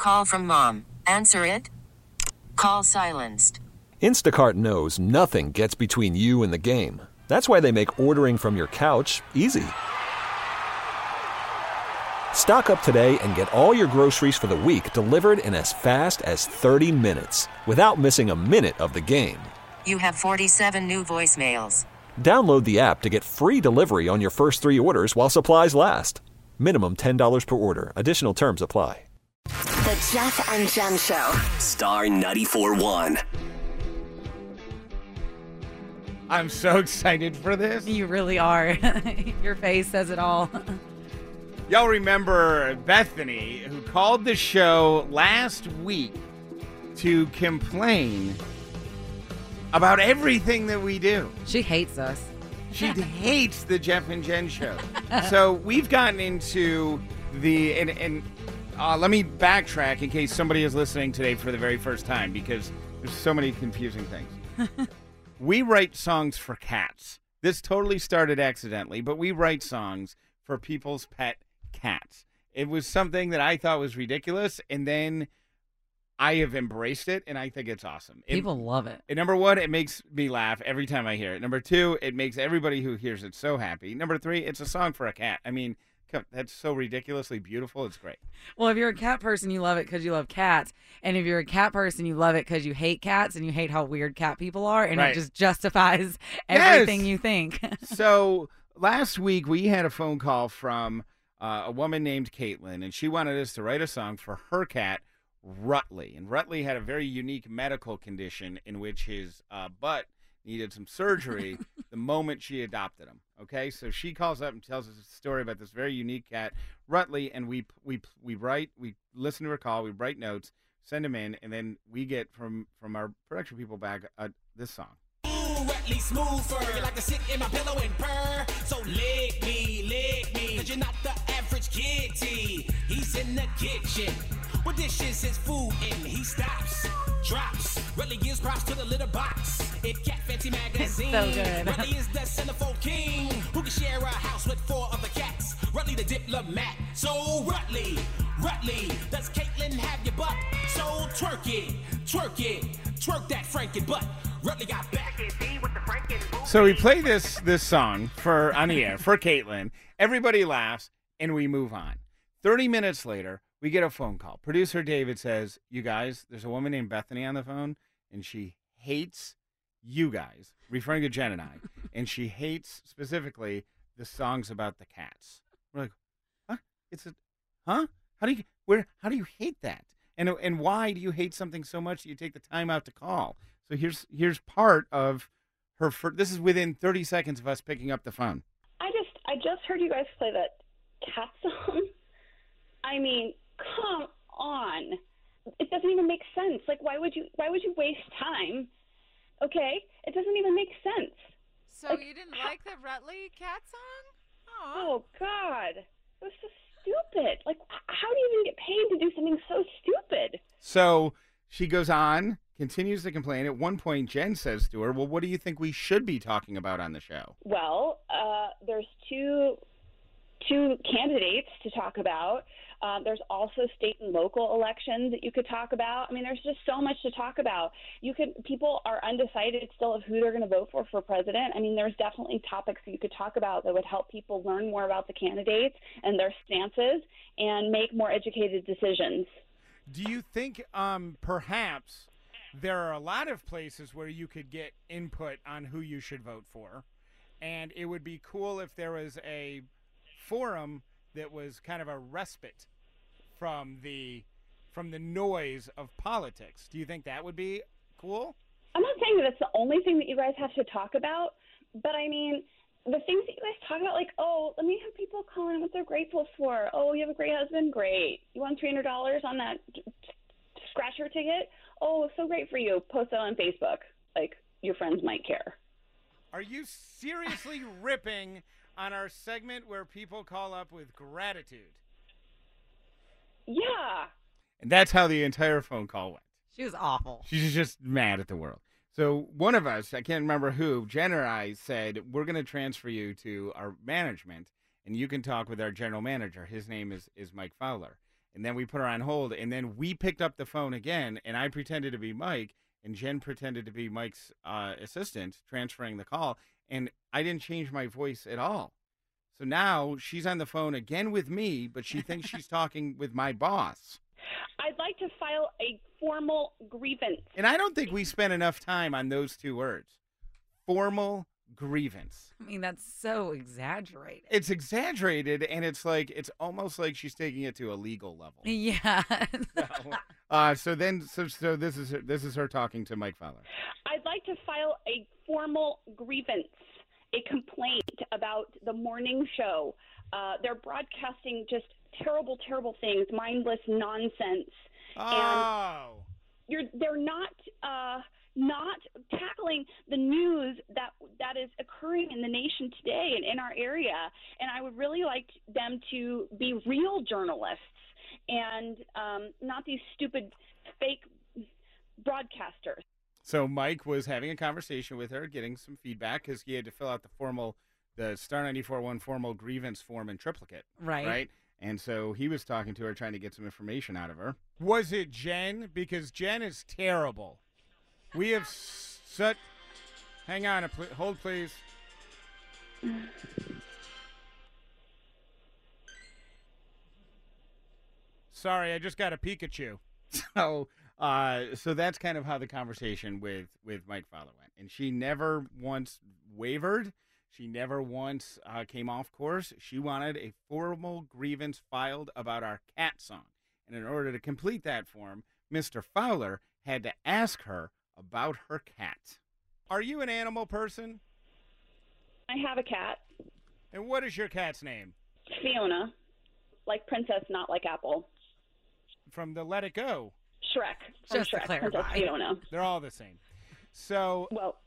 Call from mom. Answer it. Call silenced. Instacart knows nothing gets between you and the game. That's why they make ordering from your couch easy. Stock up today and get all your groceries for the week delivered in as fast as 30 minutes without missing a minute of the game. You have 47 new voicemails. Download the app to get free delivery on your first 3 orders while supplies last. Minimum $10 per order. Additional terms apply. The Jeff and Jen Show. Star 94.1. I'm so excited for this. You really are. Your face says it all. Y'all remember Bethany, who called the show last week to complain about everything that we do. She hates us. She hates the Jeff and Jen Show. So we've gotten into the... And let me backtrack in case somebody is listening today for the very first time, because there's so many confusing things. We write songs for cats. This totally started accidentally, but we write songs for people's pet cats. It was something that I thought was ridiculous, and then I have embraced it, and I think it's awesome. People love it. And number one, it makes me laugh every time I hear it. Number two, it makes everybody who hears it so happy. Number three, it's a song for a cat. I mean, that's so ridiculously beautiful. It's great. Well, if you're a cat person, you love it because you love cats. And if you're a cat person, you love it because you hate cats and you hate how weird cat people are. And Right. it just justifies everything you think. So last week, we had a phone call from a woman named Caitlin, and she wanted us to write a song for her cat, Rutley. And Rutley had a very unique medical condition in which his butt needed some surgery the moment she adopted him. Okay, so she calls up and tells us a story about this very unique cat, Rutley, and we listen to her call, we write notes, send them in, and then we get from our production people back this song. Ooh, Rutley, smooth fur, you like to sit in my pillow and purr, so lick me, cause you're not the average kitty. He's in the kitchen with dishes, his food, and he stops, drops. Rutley gives props to the litter box. It Cat Fancy magazine. So good. Rutley is the centerfold king who can share a house with 4 other cats. Rutley the diplomat. So Rutley, does Caitlin have your butt? So twerk it, twerk that Franken butt. Rutley got back and D with the Franken. So we play this song on the air for Caitlin. Everybody laughs, and we move on. 30 minutes later, we get a phone call. Producer David says, you guys, there's a woman named Bethany on the phone, and she hates you guys, referring to Jen and I, and she hates specifically the songs about the cats. We're like, huh? How do you hate that? And why do you hate something so much that you take the time out to call? So here's part of her. This is within 30 seconds of us picking up the phone. I just heard you guys play that cat song. I mean, come on. It doesn't even make sense. Like, why would you waste time? Okay? It doesn't even make sense. So like, you didn't like the Rutley cat song? Aww. Oh, God. It was so stupid. Like, how do you even get paid to do something so stupid? So she goes on, continues to complain. At one point, Jen says to her, well, what do you think we should be talking about on the show? Well, there's two candidates to talk about. There's also state and local elections that you could talk about. I mean, there's just so much to talk about. People are undecided still of who they're going to vote for president. I mean, there's definitely topics that you could talk about that would help people learn more about the candidates and their stances and make more educated decisions. Do you think perhaps there are a lot of places where you could get input on who you should vote for, and it would be cool if there was a forum that was kind of a respite from the noise of politics? Do you think that would be cool? I'm not saying that it's the only thing that you guys have to talk about, but I mean, the things that you guys talk about, like, oh, let me have people call in what they're grateful for. Oh, you have a great husband? Great. You want $300 on that scratcher ticket? Oh, so great for you. Post it on Facebook. Like, your friends might care. Are you seriously ripping on our segment where people call up with gratitude? Yeah. And that's how the entire phone call went. She was awful. She's just mad at the world. So one of us, I can't remember who, Jen or I, said, we're going to transfer you to our management, and you can talk with our general manager. His name is Mike Fowler. And then we put her on hold, and then we picked up the phone again, and I pretended to be Mike, and Jen pretended to be Mike's assistant, transferring the call, and I didn't change my voice at all. So now she's on the phone again with me, but she thinks she's talking with my boss. I'd like to file a formal grievance. And I don't think we spent enough time on those two words. Formal grievance. I mean, that's so exaggerated. It's exaggerated, and it's almost like she's taking it to a legal level. Yeah. So this is her talking to Mike Fowler. I'd like to file a formal grievance, a complaint about the morning show. They're broadcasting just terrible, terrible things, mindless nonsense. Oh. And they're not tackling the news that is occurring in the nation today and in our area. And I would really like them to be real journalists and not these stupid fake broadcasters. So Mike was having a conversation with her, getting some feedback because he had to fill out the Star 94.1 formal grievance form in triplicate. Right? And so he was talking to her, trying to get some information out of her. Was it Jen? Because Jen is terrible. We have such... Hang on. Hold, please. Sorry, I just got a Pikachu. So that's kind of how the conversation with Mike Fowler went. And she never once wavered. She never once came off course. She wanted a formal grievance filed about our cat song. And in order to complete that form, Mr. Fowler had to ask her about her cat. Are you an animal person? I have a cat. And what is your cat's name? Fiona. Like princess, not like apple. From the Let It Go. Shrek. From Just to Shrek. clarify. Princess Fiona. They're all the same. So... Well...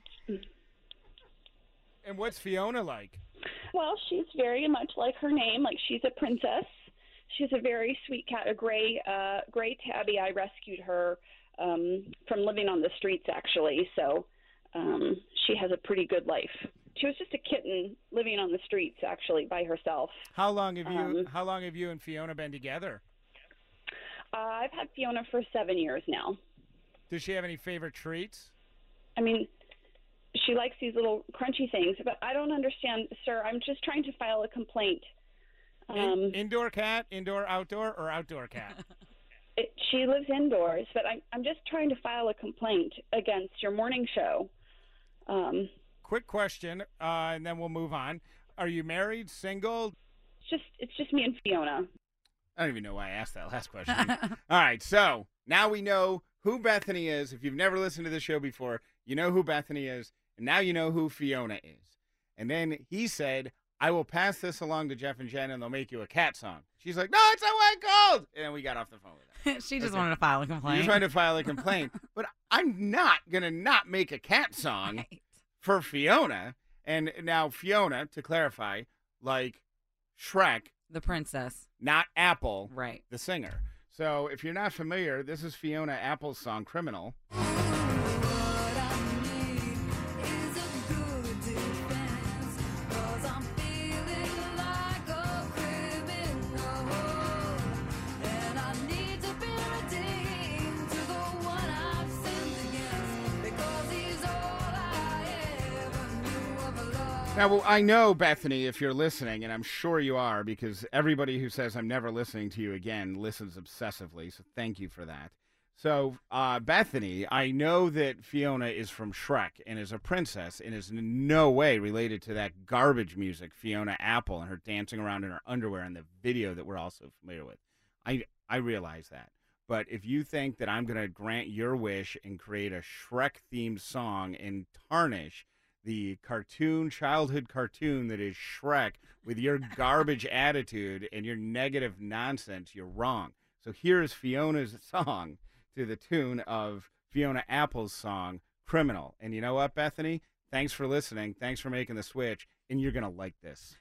And what's Fiona like? Well, she's very much like her name. Like, she's a princess. She's a very sweet cat, a gray tabby. I rescued her from living on the streets, actually. So she has a pretty good life. She was just a kitten living on the streets, actually, by herself. How long have you and Fiona been together? I've had Fiona for 7 years now. Does she have any favorite treats? I mean, she likes these little crunchy things, but I don't understand, sir. I'm just trying to file a complaint. Indoor cat, indoor, outdoor, or outdoor cat? She lives indoors, but I'm just trying to file a complaint against your morning show. Quick question, and then we'll move on. Are you married, single? It's just me and Fiona. I don't even know why I asked that last question. All right, so now we know who Bethany is. If you've never listened to this show before, you know who Bethany is, and now you know who Fiona is. And then he said, I will pass this along to Jeff and Jen, and they'll make you a cat song. She's like, no, it's not what it's called. And then we got off the phone with her. She just wanted to file a complaint. You're trying to file a complaint. But I'm not going to not make a cat song for Fiona. And now Fiona, to clarify, like Shrek. The princess. Not Apple. Right. The singer. So if you're not familiar, this is Fiona Apple's song, Criminal. Now, well, I know, Bethany, if you're listening, and I'm sure you are, because everybody who says I'm never listening to you again listens obsessively, so thank you for that. So, Bethany, I know that Fiona is from Shrek and is a princess and is in no way related to that garbage music, Fiona Apple, and her dancing around in her underwear in the video that we're also familiar with. I realize that. But if you think that I'm going to grant your wish and create a Shrek-themed song and tarnish the childhood cartoon that is Shrek with your garbage attitude and your negative nonsense, you're wrong. So here's Fiona's song to the tune of Fiona Apple's song, Criminal. And you know what, Bethany? Thanks for listening. Thanks for making the switch. And you're going to like this.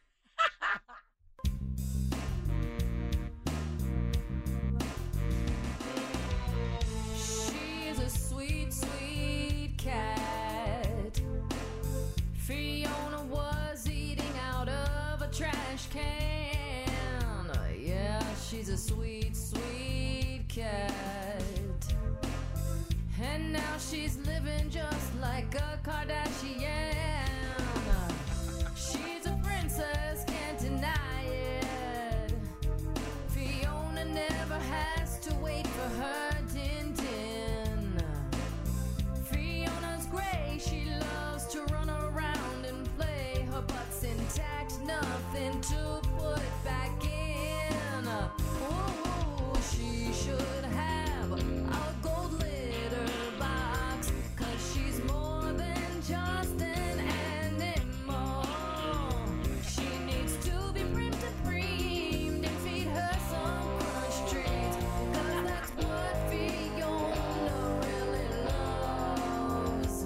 She's a sweet, sweet cat. Fiona was eating out of a trash can. Yeah, she's a sweet, she's living just like a Kardashian. She's a princess, can't deny it. Fiona never has to wait for her din-din. Fiona's great, she loves to run around and play. Her butt's intact, nothing to put back in. Ooh, she should have a gold litter box, 'cause she's more than just an animal. She needs to be primed and creamed and feed her some crunch treats, 'cause that's what Fiona really loves.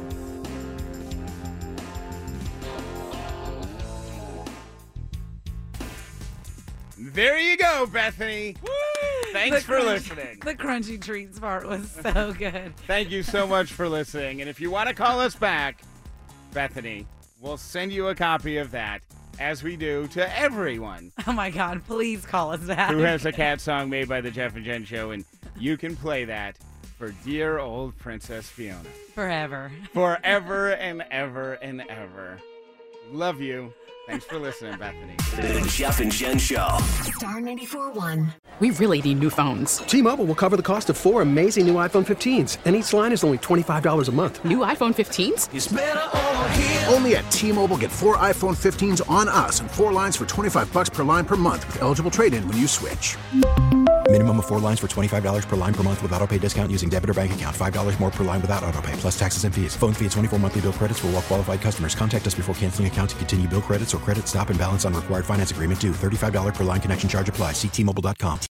There you go, Bethany. Thanks for listening. The crunchy treats part was so good. Thank you so much for listening. And if you want to call us back, Bethany, we'll send you a copy of that, as we do to everyone Oh my God, please call us back. who has a cat song made by the Jeff and Jen Show. And you can play that for dear old Princess Fiona. Forever. Forever and ever and ever. Love you. Thanks for listening, Bethany. The Jeff and Jen Show. Star 94.1. We really need new phones. T-Mobile will cover the cost of 4 amazing new iPhone 15s, and each line is only $25 a month. New iPhone 15s? It's better over here. Only at T-Mobile, get 4 iPhone 15s on us and 4 lines for $25 per line per month with eligible trade-in when you switch. Minimum of 4 lines for $25 per line per month with autopay discount using debit or bank account. $5 more per line without autopay, plus taxes and fees. Phone fee at 24 monthly bill credits for well-qualified customers. Contact us before canceling account to continue bill credits or credit stop and balance on required finance agreement due. $35 per line connection charge applies. See T-Mobile.com.